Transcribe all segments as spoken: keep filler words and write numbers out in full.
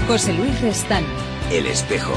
José Luis Restán. El espejo.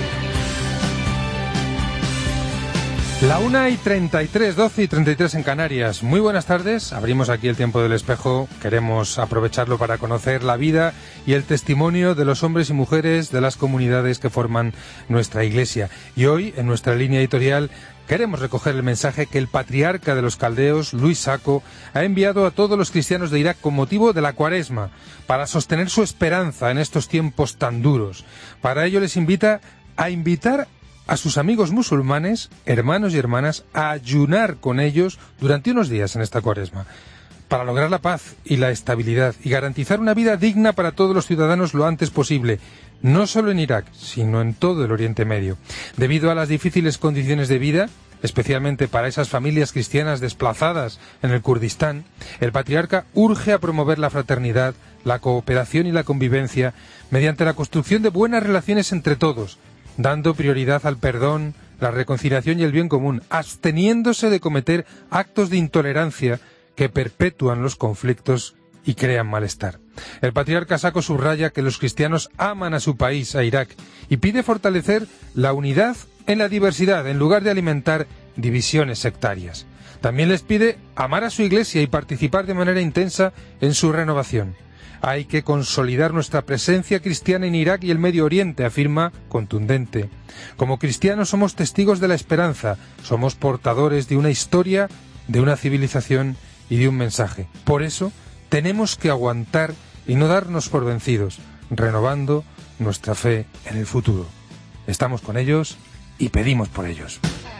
La una y treinta y tres, doce y treinta y tres en Canarias. Muy buenas tardes. Abrimos aquí el tiempo del espejo. Queremos aprovecharlo para conocer la vida y el testimonio de los hombres y mujeres de las comunidades que forman nuestra Iglesia. Y hoy, en nuestra línea editorial, queremos recoger el mensaje que el patriarca de los caldeos, Luis Sacco, ha enviado a todos los cristianos de Irak con motivo de la Cuaresma, para sostener su esperanza en estos tiempos tan duros. Para ello les invita a invitar a sus amigos musulmanes, hermanos y hermanas, a ayunar con ellos durante unos días en esta Cuaresma, para lograr la paz y la estabilidad y garantizar una vida digna para todos los ciudadanos lo antes posible, no solo en Irak, sino en todo el Oriente Medio. Debido a las difíciles condiciones de vida, especialmente para esas familias cristianas desplazadas en el Kurdistán, el patriarca urge a promover la fraternidad, la cooperación y la convivencia mediante la construcción de buenas relaciones entre todos, dando prioridad al perdón, la reconciliación y el bien común, absteniéndose de cometer actos de intolerancia que perpetúan los conflictos y crean malestar. El patriarca Sacco subraya que los cristianos aman a su país, a Irak, y pide fortalecer la unidad en la diversidad, en lugar de alimentar divisiones sectarias. También les pide amar a su Iglesia y participar de manera intensa en su renovación. Hay que consolidar nuestra presencia cristiana en Irak y el Medio Oriente, afirma contundente. Como cristianos somos testigos de la esperanza, somos portadores de una historia, de una civilización y de un mensaje. Por eso tenemos que aguantar y no darnos por vencidos, renovando nuestra fe en el futuro. Estamos con ellos y pedimos por ellos.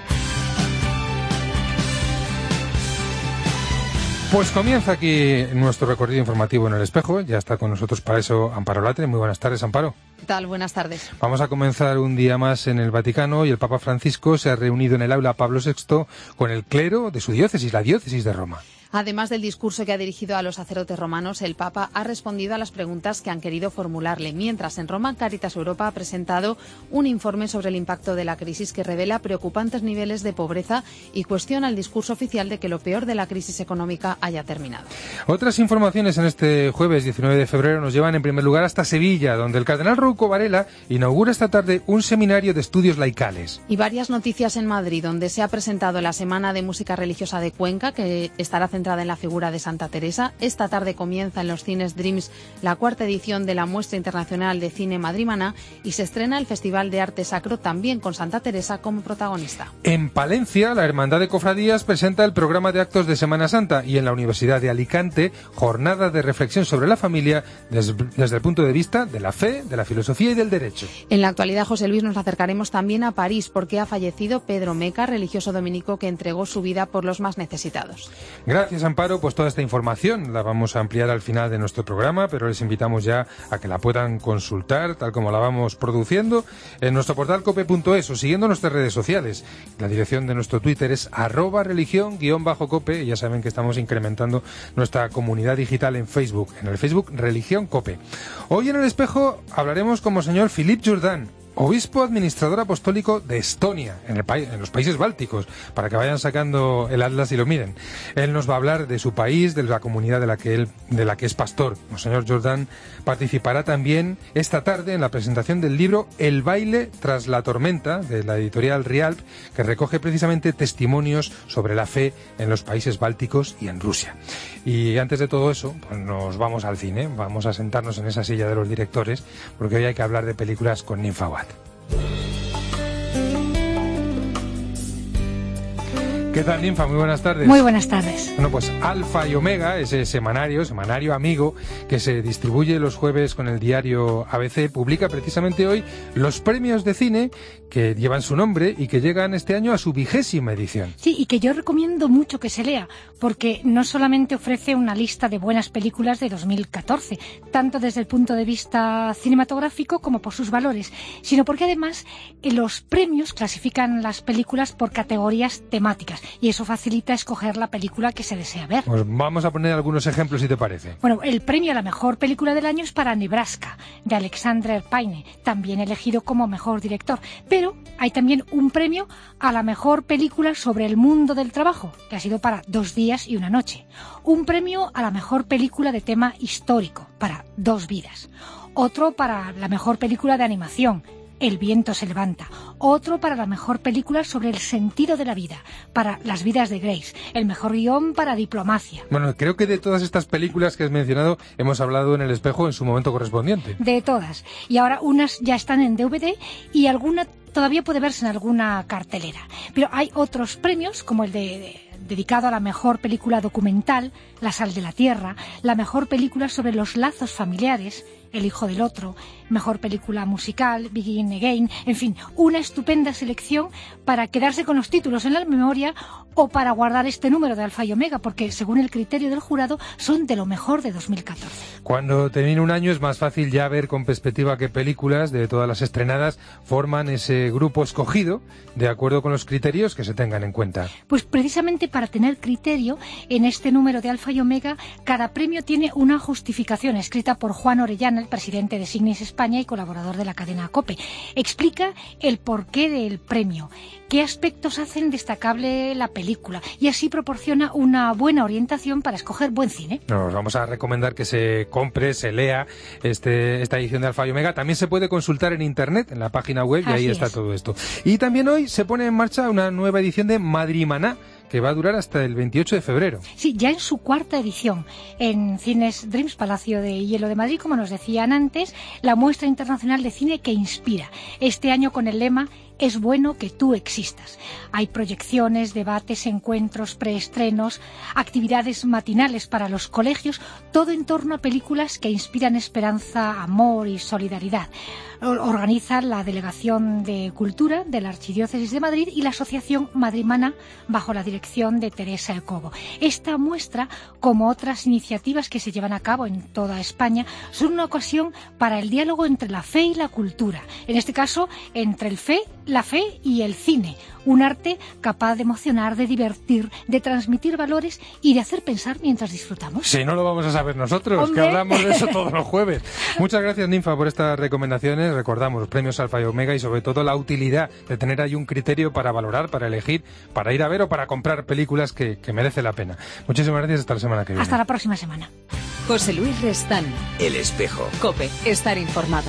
Pues comienza aquí nuestro recorrido informativo en el espejo. Ya está con nosotros para eso Amparo Latre. Muy buenas tardes, Amparo. ¿Qué tal? Buenas tardes. Vamos a comenzar un día más en el Vaticano y el Papa Francisco se ha reunido en el aula Pablo sexto con el clero de su diócesis, la diócesis de Roma. Además del discurso que ha dirigido a los sacerdotes romanos, el Papa ha respondido a las preguntas que han querido formularle. Mientras, en Roma, Cáritas Europa ha presentado un informe sobre el impacto de la crisis que revela preocupantes niveles de pobreza y cuestiona el discurso oficial de que lo peor de la crisis económica haya terminado. Otras informaciones en este jueves diecinueve de febrero nos llevan en primer lugar hasta Sevilla, donde el cardenal Rouco Varela inaugura esta tarde un seminario de estudios laicales. Y varias noticias en Madrid, donde se ha presentado la Semana de Música Religiosa de Cuenca, que estará centrada en la figura de Santa Teresa. Esta tarde comienza en los cines Dreams la cuarta edición de la Muestra Internacional de Cine Madrimaná y se estrena el Festival de Arte Sacro también con Santa Teresa como protagonista. En Palencia, la Hermandad de Cofradías presenta el programa de actos de Semana Santa y en la Universidad de Alicante, jornada de reflexión sobre la familia desde, desde el punto de vista de la fe, de la filosofía y del derecho. En la actualidad, José Luis, nos acercaremos también a París porque ha fallecido Pedro Meca, religioso dominico que entregó su vida por los más necesitados. Gracias, Amparo, pues toda esta información la vamos a ampliar al final de nuestro programa, pero les invitamos ya a que la puedan consultar tal como la vamos produciendo en nuestro portal cope punto es o siguiendo nuestras redes sociales. La dirección de nuestro Twitter es arroba religión guión bajo cope y ya saben que estamos incrementando nuestra comunidad digital en Facebook, en el Facebook Religión Cope. Hoy en el espejo hablaremos con Monseñor Philippe Jourdan, obispo administrador apostólico de Estonia, en, el país, en los países bálticos, para que vayan sacando el atlas y lo miren. Él nos va a hablar de su país, de la comunidad de la que él, de la que es pastor. Monseñor Jourdan participará también esta tarde en la presentación del libro El baile tras la tormenta, de la editorial Rialp, que recoge precisamente testimonios sobre la fe en los países bálticos y en Rusia. Y antes de todo eso, pues nos vamos al cine, vamos a sentarnos en esa silla de los directores, porque hoy hay que hablar de películas con Ninfa Watt. ¿Qué tal, Ninfa? Muy buenas tardes. Muy buenas tardes. Bueno, pues Alfa y Omega, ese semanario, semanario amigo, que se distribuye los jueves con el diario A B C, publica precisamente hoy los premios de cine que llevan su nombre y que llegan este año a su vigésima edición. Sí, y que yo recomiendo mucho que se lea, porque no solamente ofrece una lista de buenas películas de dos mil catorce, tanto desde el punto de vista cinematográfico como por sus valores, sino porque además eh, los premios clasifican las películas por categorías temáticas. Y eso facilita escoger la película que se desea ver. Pues vamos a poner algunos ejemplos, si te parece. Bueno, el premio a la mejor película del año es para Nebraska, de Alexander Payne, también elegido como mejor director. Pero hay también un premio a la mejor película sobre el mundo del trabajo, que ha sido para Dos días y una noche. Un premio a la mejor película de tema histórico, para Dos vidas. otro para la mejor película de animación, El viento se levanta, otro para la mejor película sobre el sentido de la vida, para Las vidas de Grace, el mejor guión para Diplomacia. Bueno, creo que de todas estas películas que has mencionado hemos hablado en El Espejo en su momento correspondiente. De todas. Y ahora unas ya están en D V D y alguna todavía puede verse en alguna cartelera. Pero hay otros premios, como el de... de dedicado a la mejor película documental, La sal de la tierra, la mejor película sobre los lazos familiares, El hijo del otro, mejor película musical, Begin Again, en fin, una estupenda selección para quedarse con los títulos en la memoria o para guardar este número de Alfa y Omega, porque según el criterio del jurado son de lo mejor de dos mil catorce. Cuando termine un año es más fácil ya ver con perspectiva qué películas de todas las estrenadas forman ese grupo escogido de acuerdo con los criterios que se tengan en cuenta. Pues precisamente para tener criterio, en este número de Alfa y Omega, cada premio tiene una justificación escrita por Juan Orellana, el presidente de Signis España y colaborador de la cadena COPE. Explica el porqué del premio, qué aspectos hacen destacable la película y así proporciona una buena orientación para escoger buen cine. Nos vamos a recomendar que se compre, se lea este, esta edición de Alfa y Omega. También se puede consultar en internet, en la página web, y Así ahí está es. todo esto. Y también hoy se pone en marcha una nueva edición de Madrimaná, que va a durar hasta el veintiocho de febrero. Sí, ya en su cuarta edición, en Cines Dreams, Palacio de Hielo de Madrid, como nos decían antes, la muestra internacional de cine que inspira. Este año con el lema Es bueno que tú existas. Hay proyecciones, debates, encuentros, preestrenos, actividades matinales para los colegios, todo en torno a películas que inspiran esperanza, amor y solidaridad. Organiza la Delegación de Cultura de la Archidiócesis de Madrid y la Asociación Madrimana bajo la dirección de Teresa El Cobo. Esta muestra, como otras iniciativas que se llevan a cabo en toda España, son una ocasión para el diálogo entre la fe y la cultura. En este caso, entre el fe, la fe y el cine. Un arte capaz de emocionar, de divertir, de transmitir valores y de hacer pensar mientras disfrutamos. Si no lo vamos a saber nosotros, ¡Hombre! que hablamos de eso todos los jueves. Muchas gracias, Ninfa, por estas recomendaciones. Recordamos los premios Alfa y Omega y sobre todo la utilidad de tener ahí un criterio para valorar, para elegir, para ir a ver o para comprar películas que, que merece la pena. Muchísimas gracias, hasta la semana que viene. Hasta la próxima semana. José Luis Restán. El Espejo. COPE. Estar informado.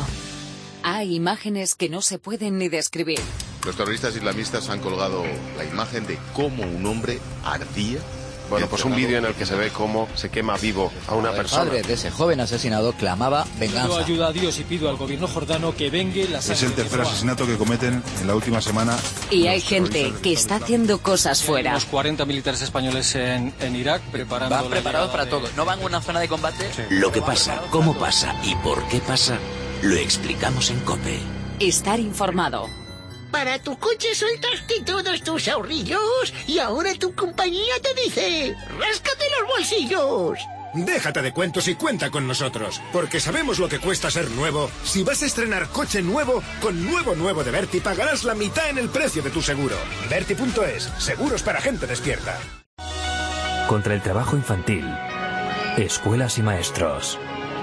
Hay imágenes que no se pueden ni describir. Los terroristas islamistas han colgado la imagen de cómo un hombre ardía. Bueno, pues un vídeo en el que se ve cómo se quema vivo a una persona. El padre de ese joven asesinado clamaba venganza. Yo ayudo a Dios y pido al gobierno jordano que vengue la sangre. Es el tercer asesinato que cometen en la última semana. Y hay gente que está haciendo cosas fuera. Unos cuarenta militares españoles en, en Irak preparando. Van preparados para de... todo. ¿No van a una zona de combate? Sí. Lo que pasa, cómo pasa y por qué pasa, lo explicamos en COPE. Estar informado. Para tu coche soltaste todos tus ahorrillos y ahora tu compañía te dice ¡ráscate los bolsillos! Déjate de cuentos y cuenta con nosotros, porque sabemos lo que cuesta ser nuevo. Si vas a estrenar coche nuevo, con Nuevo Nuevo de Berti pagarás la mitad en el precio de tu seguro. Berti punto es, seguros para gente despierta. Contra el trabajo infantil, escuelas y maestros.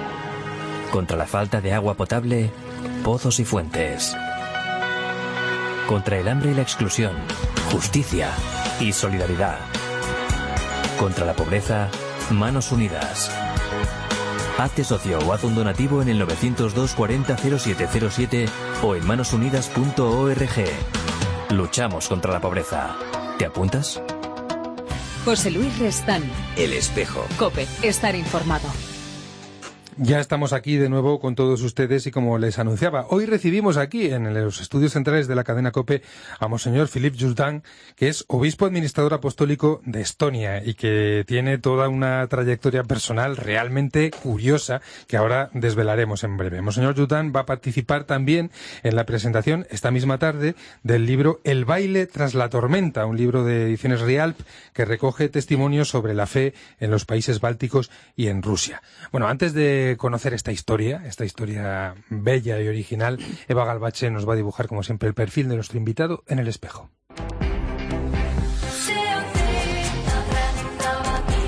Contra la falta de agua potable, pozos y fuentes. Contra el hambre y la exclusión, justicia y solidaridad. Contra la pobreza, manos unidas. Hazte socio o haz un donativo en el novecientos dos cuarenta cero siete cero siete o en manos unidas punto org. Luchamos contra la pobreza. ¿Te apuntas? José Luis Restán. El Espejo. COPE. Estar informado. Ya estamos aquí de nuevo con todos ustedes y como les anunciaba, hoy recibimos aquí en los estudios centrales de la cadena COPE a Monseñor Philippe Jourdan, que es obispo administrador apostólico de Estonia y que tiene toda una trayectoria personal realmente curiosa que ahora desvelaremos en breve. Monseñor Jourdan va a participar también en la presentación esta misma tarde del libro El baile tras la tormenta, un libro de ediciones Rialp que recoge testimonios sobre la fe en los países bálticos y en Rusia. Bueno, antes de conocer esta historia, esta historia bella y original, Eva Galbache nos va a dibujar, como siempre, el perfil de nuestro invitado en el espejo.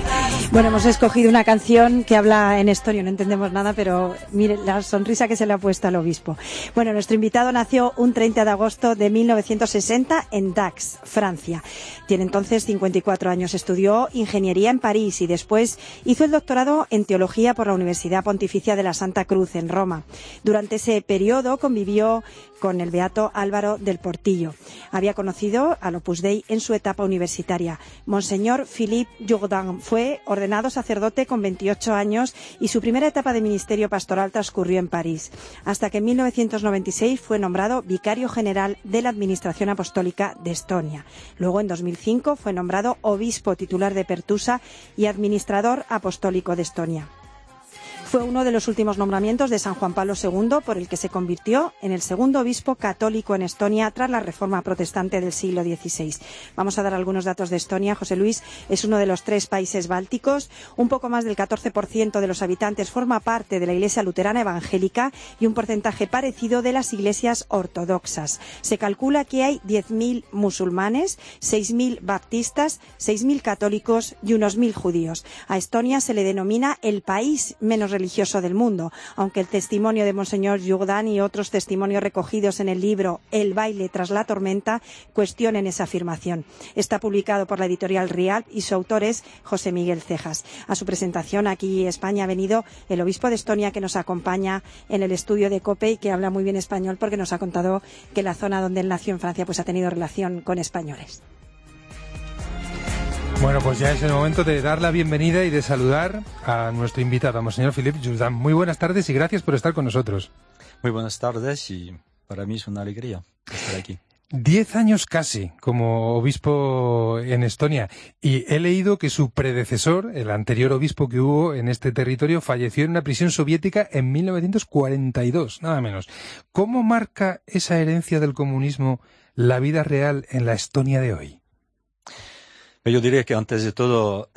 Bueno, hemos escogido una canción que habla en estonio, no entendemos nada, pero mire la sonrisa que se le ha puesto al obispo. Bueno, nuestro invitado nació un treinta de agosto de mil novecientos sesenta en Dax, Francia. Tiene entonces cincuenta y cuatro años, estudió ingeniería en París y después hizo el doctorado en teología por la Universidad Pontificia de la Santa Cruz en Roma. Durante ese periodo convivió con el beato Álvaro del Portillo. Había conocido al Opus Dei en su etapa universitaria. Monseñor Philippe Jourdan fue ordenado sacerdote con veintiocho años y su primera etapa de ministerio pastoral transcurrió en París, hasta que en mil novecientos noventa y seis fue nombrado vicario general de la Administración Apostólica de Estonia. Luego, en dos mil cinco, fue nombrado obispo titular de Pertusa y administrador apostólico de Estonia. Fue uno de los últimos nombramientos de San Juan Pablo segundo, por el que se convirtió en el segundo obispo católico en Estonia tras la reforma protestante del siglo dieciséis. Vamos a dar algunos datos de Estonia. José Luis, es uno de los tres países bálticos. Un poco más del catorce por ciento de los habitantes forma parte de la Iglesia luterana evangélica y un porcentaje parecido de las iglesias ortodoxas. Se calcula que hay diez mil musulmanes, seis mil baptistas, seis mil católicos y unos mil judíos. A Estonia se le denomina el país menos religioso del mundo, aunque el testimonio de Monseñor Jourdan y otros testimonios recogidos en el libro El baile tras la tormenta cuestionan esa afirmación. Está publicado por la editorial Rialp y su autor es José Miguel Cejas. A su presentación aquí en España ha venido el obispo de Estonia, que nos acompaña en el estudio de COPE y que habla muy bien español, porque nos ha contado que la zona donde él nació en Francia pues ha tenido relación con españoles. Bueno, pues ya es el momento de dar la bienvenida y de saludar a nuestro invitado, a Monseñor Philippe Jourdan. Muy buenas tardes y gracias por estar con nosotros. Muy buenas tardes y para mí es una alegría estar aquí. Diez años casi como obispo en Estonia, y he leído que su predecesor, el anterior obispo que hubo en este territorio, falleció en una prisión soviética en mil novecientos cuarenta y dos, nada menos. ¿Cómo marca esa herencia del comunismo la vida real en la Estonia de hoy? Yo diría que antes de todo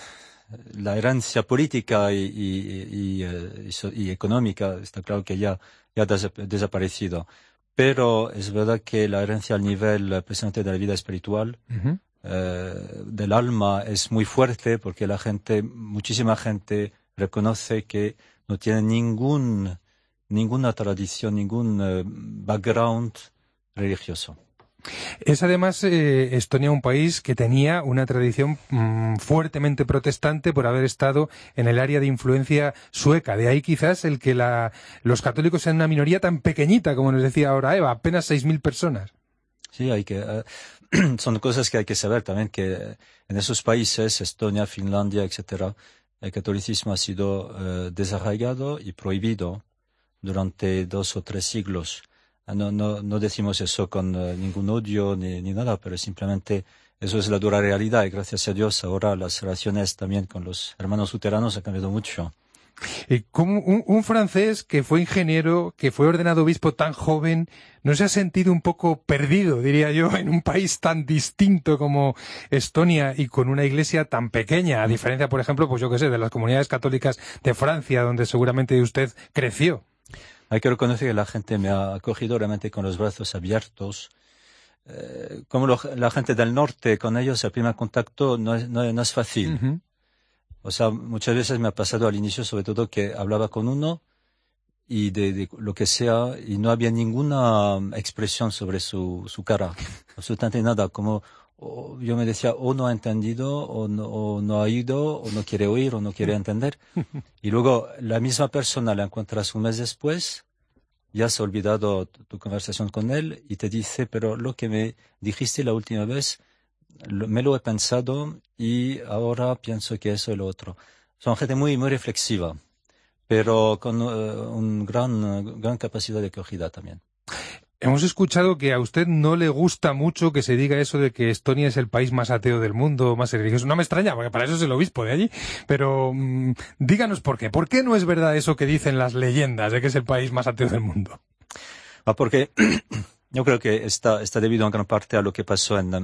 la herencia política y, y, y, y, y económica está claro que ya, ya ha desaparecido. Pero es verdad que la herencia al nivel presente de la vida espiritual, uh-huh. eh, del alma, es muy fuerte, porque la gente, muchísima gente reconoce que no tiene ningún, ninguna tradición, ningún uh, background religioso. Es además eh, Estonia un país que tenía una tradición mmm, fuertemente protestante por haber estado en el área de influencia sueca. De ahí quizás el que la, los católicos sean una minoría tan pequeñita, como nos decía ahora Eva, apenas seis mil personas. Sí, hay que, uh, son cosas que hay que saber también, que en esos países, Estonia, Finlandia, etcétera, el catolicismo ha sido uh, desarraigado y prohibido durante dos o tres siglos. No, no, no decimos eso con uh, ningún odio ni, ni nada, pero simplemente eso es la dura realidad, y gracias a Dios ahora las relaciones también con los hermanos luteranos han cambiado mucho. Y como un, un francés que fue ingeniero, que fue ordenado obispo tan joven, ¿no se ha sentido un poco perdido, diría yo, en un país tan distinto como Estonia y con una iglesia tan pequeña, a diferencia, por ejemplo, pues yo qué sé, de las comunidades católicas de Francia, donde seguramente usted creció? Hay que reconocer que la gente me ha acogido realmente con los brazos abiertos. Eh, como lo, la gente del norte, con ellos el primer contacto no es, no, no es fácil. Uh-huh. O sea, muchas veces me ha pasado al inicio, sobre todo, que hablaba con uno y de, de lo que sea, y no había ninguna expresión sobre su, su cara, absolutamente nada. Como o, yo me decía, o no ha entendido, o no, o no ha oído, o no quiere oír, o no quiere entender. Y luego la misma persona la encuentras un mes después, ya has olvidado tu, tu conversación con él y te dice, pero lo que me dijiste la última vez, lo, me lo he pensado y ahora pienso que eso y lo otro. Son gente muy, muy reflexiva, pero con uh, una gran, uh, gran capacidad de acogida también. Hemos escuchado que a usted no le gusta mucho que se diga eso de que Estonia es el país más ateo del mundo, más religioso. No me extraña, porque para eso es el obispo de allí. Pero mmm, díganos por qué. ¿Por qué no es verdad eso que dicen las leyendas de que es el país más ateo del mundo? Ah, porque yo creo que está, está debido en gran parte a lo que pasó en,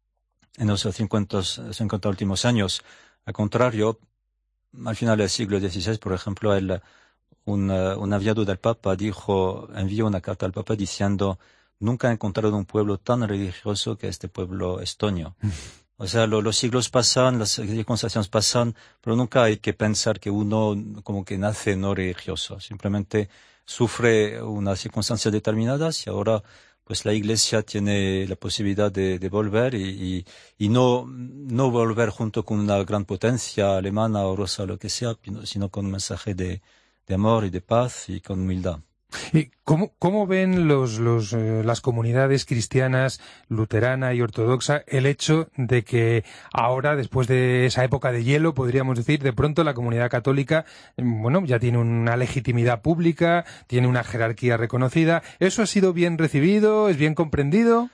en los cincuenta, cincuenta últimos años. Al contrario, al final del siglo dieciséis, por ejemplo, el Un, uh, un enviado del Papa dijo, envió una carta al Papa diciendo, nunca he encontrado un pueblo tan religioso que este pueblo estonio. O sea, lo, los siglos pasan, las circunstancias pasan, pero nunca hay que pensar que uno como que nace no religioso. Simplemente sufre unas circunstancias determinadas y ahora pues la Iglesia tiene la posibilidad de, de volver y, y, y no, no volver junto con una gran potencia alemana o rusa o lo que sea, sino con un mensaje de, de amor y de paz y con humildad. ¿Y cómo, cómo ven los, los, eh, las comunidades cristianas, luterana y ortodoxa, el hecho de que ahora, después de esa época de hielo, podríamos decir, de pronto la comunidad católica, bueno, ya tiene una legitimidad pública, tiene una jerarquía reconocida? ¿Eso ha sido bien recibido? ¿Es bien comprendido?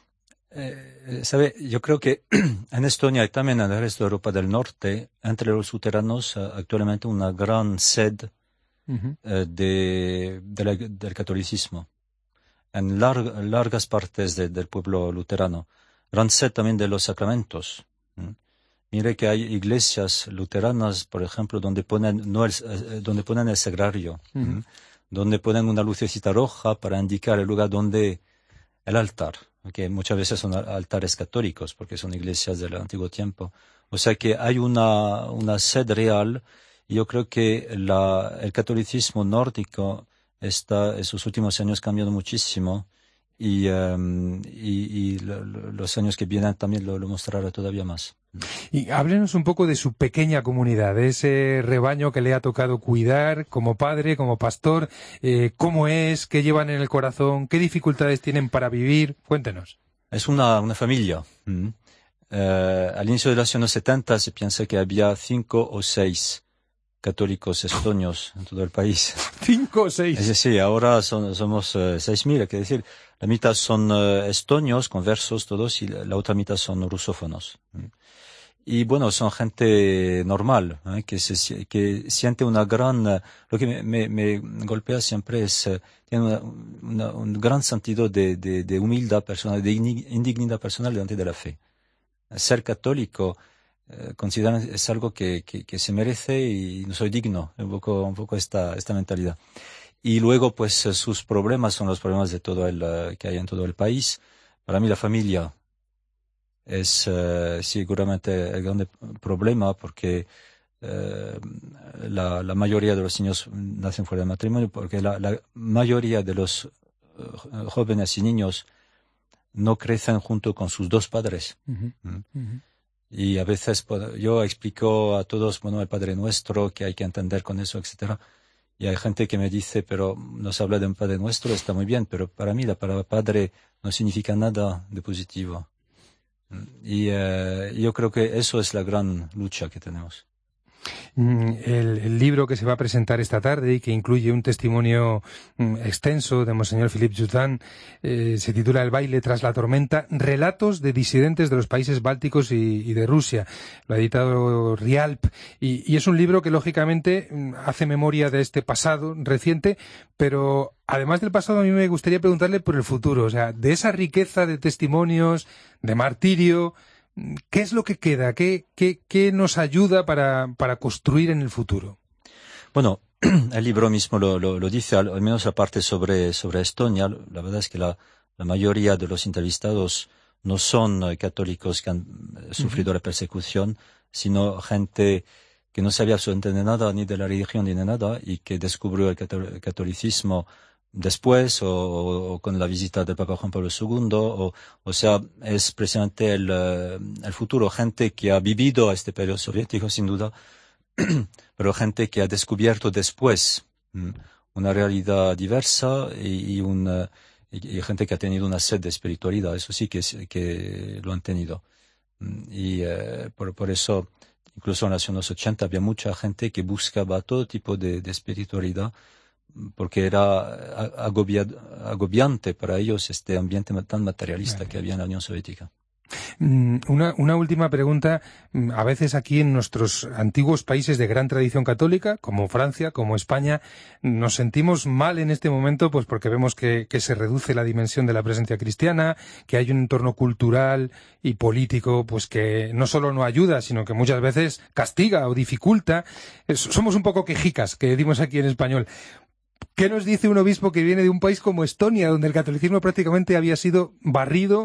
Eh, ¿sabe? Yo creo que en Estonia y también en el resto de Europa del Norte, entre los luteranos, actualmente una gran sed Uh-huh. De, de la, del catolicismo en larg, largas partes de, del pueblo luterano, gran sed también de los sacramentos. ¿Mm? Mire que hay iglesias luteranas, por ejemplo, donde ponen no el, eh, donde ponen el sagrario, uh-huh. ¿Mm? donde ponen una lucecita roja para indicar el lugar donde el altar, que muchas veces son altares católicos porque son iglesias del antiguo tiempo. O sea que hay una, una sed real. Yo creo que la, el catolicismo nórdico está en sus últimos años cambiando muchísimo y, um, y, y lo, lo, los años que vienen también lo, lo mostrará todavía más. Y háblenos un poco de su pequeña comunidad, de ese rebaño que le ha tocado cuidar como padre, como pastor. Eh, ¿Cómo es? ¿Qué llevan en el corazón? ¿Qué dificultades tienen para vivir? Cuéntenos. Es una, una familia. Mm. Uh, al inicio de los años setenta se piensa que había cinco o seis católicos estonios en todo el país. ¿Cinco o seis? Es decir, ahora son, somos uh, seis mil, hay que decir. La mitad son uh, estonios, conversos todos, y la, la otra mitad son rusófonos. Y bueno, son gente normal, ¿eh? que, se, que siente una gran... Uh, lo que me, me, me golpea siempre es... Uh, tiene una, una, un gran sentido de, de, de humildad personal, de indignidad personal delante de la fe. Ser católico... Eh, consideran es algo que, que, que se merece y no soy digno, un poco, un poco esta, esta mentalidad. Y luego, pues, sus problemas son los problemas de todo el, uh, que hay en todo el país. Para mí la familia es uh, seguramente el gran problema porque uh, la, la mayoría de los niños nacen fuera de matrimonio, porque la, la mayoría de los uh, jóvenes y niños no crecen junto con sus dos padres. Uh-huh. ¿Mm? Uh-huh. Y a veces yo explico a todos, bueno, el Padre Nuestro, que hay que entender con eso, etcétera. Y hay gente que me dice, pero nos habla de un Padre Nuestro, está muy bien, pero para mí la palabra Padre no significa nada de positivo. Y eh, yo creo que eso es la gran lucha que tenemos. El, el libro que se va a presentar esta tarde y que incluye un testimonio mm, extenso de Monseñor Philippe Jutin eh, se titula El baile tras la tormenta, relatos de disidentes de los países bálticos y, y de Rusia. Lo ha editado Rialp y, y es un libro que lógicamente hace memoria de este pasado reciente, pero además del pasado a mí me gustaría preguntarle por el futuro, o sea, de esa riqueza de testimonios, de martirio. ¿Qué es lo que queda? ¿Qué, qué, qué nos ayuda para, para construir en el futuro? Bueno, el libro mismo lo, lo, lo dice, al, al menos la parte sobre, sobre Estonia. La verdad es que la, la mayoría de los entrevistados no son uh, católicos que han uh, sufrido uh-huh. la persecución, sino gente que no sabía absolutamente nada, ni de la religión ni de nada, y que descubrió el, catol- el catolicismo después o, o con la visita del Papa Juan Pablo segundo, o, o sea, es precisamente el, el futuro, gente que ha vivido este periodo soviético sin duda, pero gente que ha descubierto después una realidad diversa y, y, una, y, y gente que ha tenido una sed de espiritualidad, eso sí que, que lo han tenido. Y eh, por, por eso, incluso en los años ochenta había mucha gente que buscaba todo tipo de, de espiritualidad, porque era agobiante para ellos este ambiente tan materialista que había en la Unión Soviética. Una, una última pregunta. A veces aquí en nuestros antiguos países de gran tradición católica, como Francia, como España, nos sentimos mal en este momento pues porque vemos que, que se reduce la dimensión de la presencia cristiana, que hay un entorno cultural y político pues que no solo no ayuda, sino que muchas veces castiga o dificulta. Somos un poco quejicas, que decimos aquí en español. ¿Qué nos dice un obispo que viene de un país como Estonia, donde el catolicismo prácticamente había sido barrido?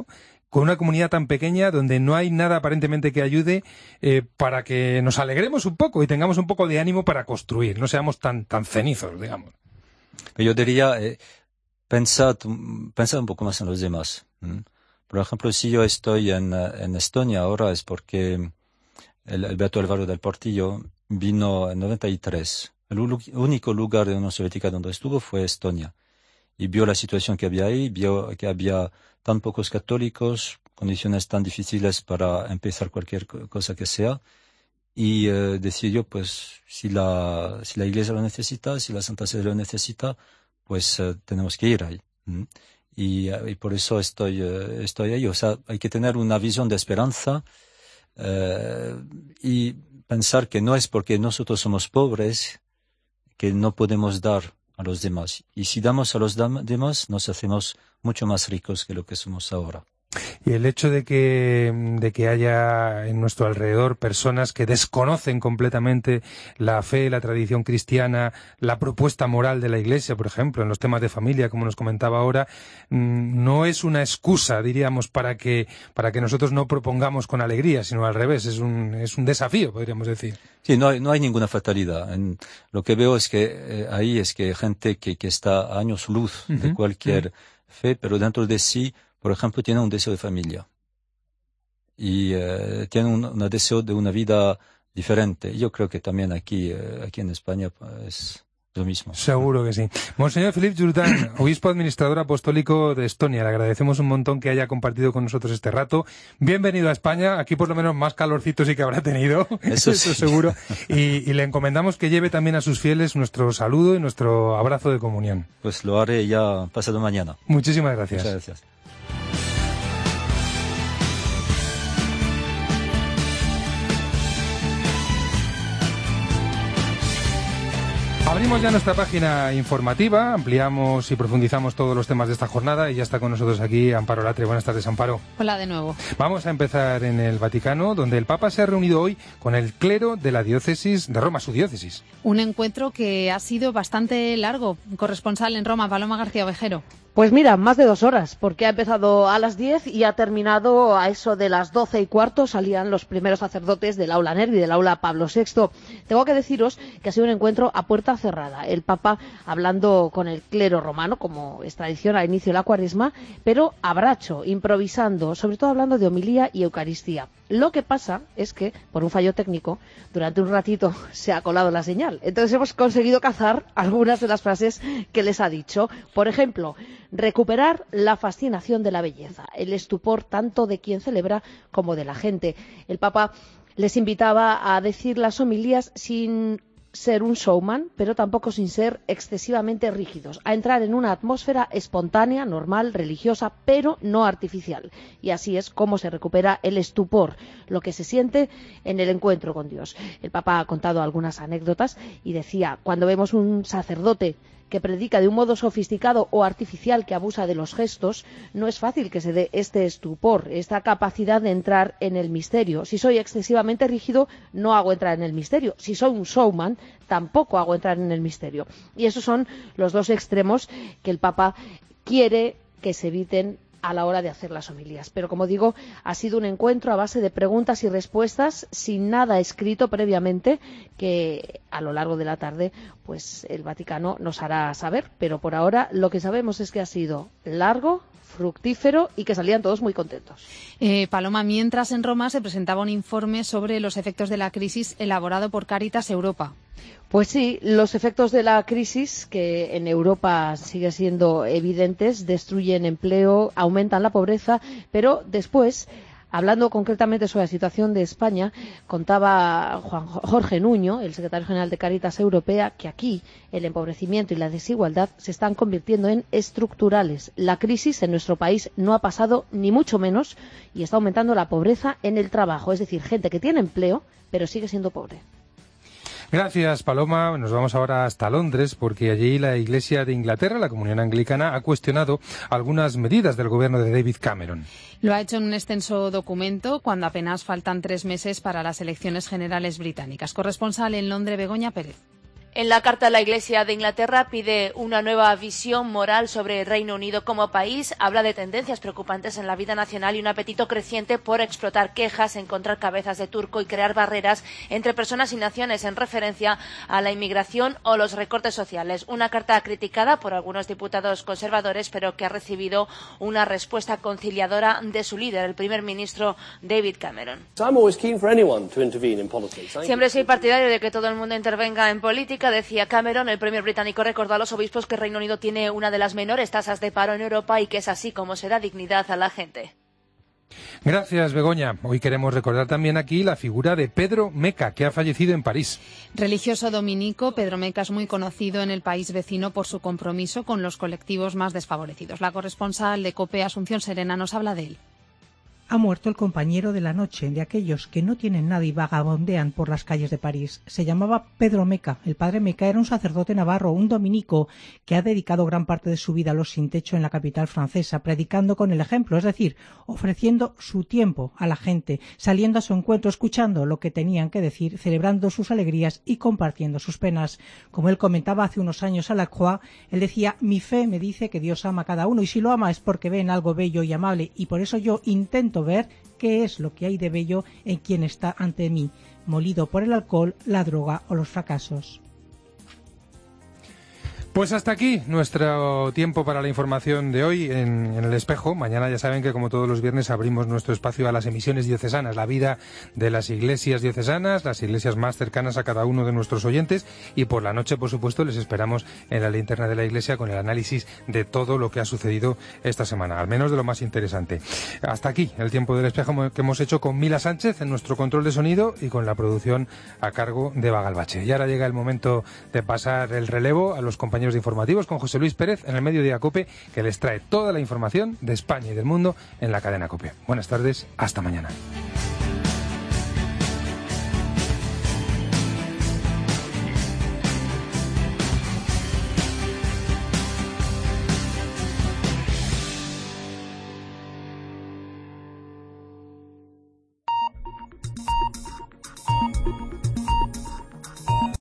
con una comunidad tan pequeña donde no hay nada aparentemente que ayude eh, para que nos alegremos un poco y tengamos un poco de ánimo para construir, no seamos tan, tan cenizos, digamos. Yo diría, eh, pensad, pensad un poco más en los demás. ¿Mm? Por ejemplo, si yo estoy en, en Estonia ahora es porque el, el Beato Álvaro del Portillo vino en noventa y tres. El único lugar de la Unión Soviética donde estuvo fue Estonia. Y vio la situación que había ahí, vio que había tan pocos católicos, condiciones tan difíciles para empezar cualquier cosa que sea. Y eh, decidió, pues, si la, si la Iglesia lo necesita, si la Santa Sede lo necesita, pues eh, tenemos que ir ahí. ¿Mm? Y, y por eso estoy, eh, estoy ahí. O sea, hay que tener una visión de esperanza eh, y pensar que no es porque nosotros somos pobres que no podemos dar a los demás. Y si damos a los demás, nos hacemos mucho más ricos que lo que somos ahora. Y el hecho de que, de que haya en nuestro alrededor personas que desconocen completamente la fe, la tradición cristiana, la propuesta moral de la Iglesia, por ejemplo, en los temas de familia, como nos comentaba ahora, no es una excusa, diríamos, para que, para que nosotros no propongamos con alegría, sino al revés, es un, es un desafío, podríamos decir. Sí, no hay, no hay ninguna fatalidad. En, lo que veo es que eh, ahí es que gente que, que está a años luz de uh-huh, cualquier uh-huh. fe, pero dentro de sí, por ejemplo, tiene un deseo de familia y eh, tiene un, un deseo de una vida diferente. Yo creo que también aquí, eh, aquí en España es lo mismo. Seguro que sí. Monseñor Philippe Jourdan, obispo administrador apostólico de Estonia, le agradecemos un montón que haya compartido con nosotros este rato. Bienvenido a España, aquí por lo menos más calorcito sí que habrá tenido, eso, sí. eso seguro. Y, y le encomendamos que lleve también a sus fieles nuestro saludo y nuestro abrazo de comunión. Pues lo haré ya pasado mañana. Muchísimas gracias. Muchas gracias. Abrimos ya nuestra página informativa, ampliamos y profundizamos todos los temas de esta jornada y ya está con nosotros aquí Amparo Latre. Buenas tardes, Amparo. Hola de nuevo. Vamos a empezar en el Vaticano, donde el Papa se ha reunido hoy con el clero de la diócesis de Roma, su diócesis. Un encuentro que ha sido bastante largo. Corresponsal en Roma, Paloma García Ovejero. Pues mira, más de dos horas, porque ha empezado a las diez y ha terminado a eso de las doce y cuarto. Salían los primeros sacerdotes del aula Nervi, del aula Pablo sexto. Tengo que deciros que ha sido un encuentro a puerta cerrada. El Papa hablando con el clero romano, como es tradición al inicio de la cuaresma, pero a bracho, improvisando, sobre todo hablando de homilía y Eucaristía. Lo que pasa es que, por un fallo técnico, durante un ratito se ha colado la señal. Entonces hemos conseguido cazar algunas de las frases que les ha dicho. Por ejemplo, recuperar la fascinación de la belleza, el estupor tanto de quien celebra como de la gente. El Papa les invitaba a decir las homilías sin ser un showman, pero tampoco sin ser excesivamente rígidos, a entrar en una atmósfera espontánea, normal, religiosa, pero no artificial. Y así es como se recupera el estupor, lo que se siente en el encuentro con Dios. El Papa ha contado algunas anécdotas y decía, cuando vemos un sacerdote que predica de un modo sofisticado o artificial que abusa de los gestos, no es fácil que se dé este estupor, esta capacidad de entrar en el misterio. Si soy excesivamente rígido, no hago entrar en el misterio. Si soy un showman, tampoco hago entrar en el misterio. Y esos son los dos extremos que el Papa quiere que se eviten a la hora de hacer las homilías. Pero, como digo, ha sido un encuentro a base de preguntas y respuestas sin nada escrito previamente, que a lo largo de la tarde pues el Vaticano nos hará saber. Pero por ahora lo que sabemos es que ha sido largo, fructífero y que salían todos muy contentos. Eh, Paloma, mientras en Roma se presentaba un informe sobre los efectos de la crisis elaborado por Cáritas Europa. Pues sí, los efectos de la crisis, que en Europa siguen siendo evidentes, destruyen empleo, aumentan la pobreza, pero después, hablando concretamente sobre la situación de España, contaba Juan Jorge Nuño, el secretario general de Cáritas Europea, que aquí el empobrecimiento y la desigualdad se están convirtiendo en estructurales. La crisis en nuestro país no ha pasado ni mucho menos y está aumentando la pobreza en el trabajo, es decir, gente que tiene empleo, pero sigue siendo pobre. Gracias, Paloma. Nos vamos ahora hasta Londres porque allí la Iglesia de Inglaterra, la Comunión Anglicana, ha cuestionado algunas medidas del gobierno de David Cameron. Lo ha hecho en un extenso documento cuando apenas faltan tres meses para las elecciones generales británicas. Corresponsal en Londres, Begoña Pérez. En la carta, la Iglesia de Inglaterra pide una nueva visión moral sobre el Reino Unido como país. Habla de tendencias preocupantes en la vida nacional y un apetito creciente por explotar quejas, encontrar cabezas de turco y crear barreras entre personas y naciones en referencia a la inmigración o los recortes sociales. Una carta criticada por algunos diputados conservadores, pero que ha recibido una respuesta conciliadora de su líder, el primer ministro David Cameron. Siempre soy partidario de que todo el mundo intervenga en política, decía Cameron. El premier británico recordó a los obispos que el Reino Unido tiene una de las menores tasas de paro en Europa y que es así como se da dignidad a la gente. Gracias, Begoña. Hoy queremos recordar también aquí la figura de Pedro Meca, que ha fallecido en París. Religioso dominico, Pedro Meca es muy conocido en el país vecino por su compromiso con los colectivos más desfavorecidos. La corresponsal de COPE, Asunción Serena, nos habla de él. Ha muerto el compañero de la noche de aquellos que no tienen nada y vagabondean por las calles de París. Se llamaba Pedro Meca. El padre Meca era un sacerdote navarro, un dominico, que ha dedicado gran parte de su vida a los sin techo en la capital francesa, predicando con el ejemplo, es decir, ofreciendo su tiempo a la gente, saliendo a su encuentro, escuchando lo que tenían que decir, celebrando sus alegrías y compartiendo sus penas. Como él comentaba hace unos años a la Croix, él decía: mi fe me dice que Dios ama a cada uno, y si lo ama es porque ve en algo bello y amable, y por eso yo intento ver qué es lo que hay de bello en quien está ante mí, molido por el alcohol, la droga o los fracasos. Pues hasta aquí nuestro tiempo para la información de hoy en, en El Espejo. Mañana ya saben que, como todos los viernes, abrimos nuestro espacio a las emisiones diocesanas, la vida de las iglesias diocesanas, las iglesias más cercanas a cada uno de nuestros oyentes, y por la noche, por supuesto, les esperamos en la linterna de la iglesia con el análisis de todo lo que ha sucedido esta semana, al menos de lo más interesante. Hasta aquí el tiempo del Espejo que hemos hecho con Mila Sánchez en nuestro control de sonido y con la producción a cargo de Bagalbache. Y ahora llega el momento de pasar el relevo a los compañeros de informativos con José Luis Pérez en el Mediodía COPE, que les trae toda la información de España y del mundo en la cadena COPE. Buenas tardes, hasta mañana.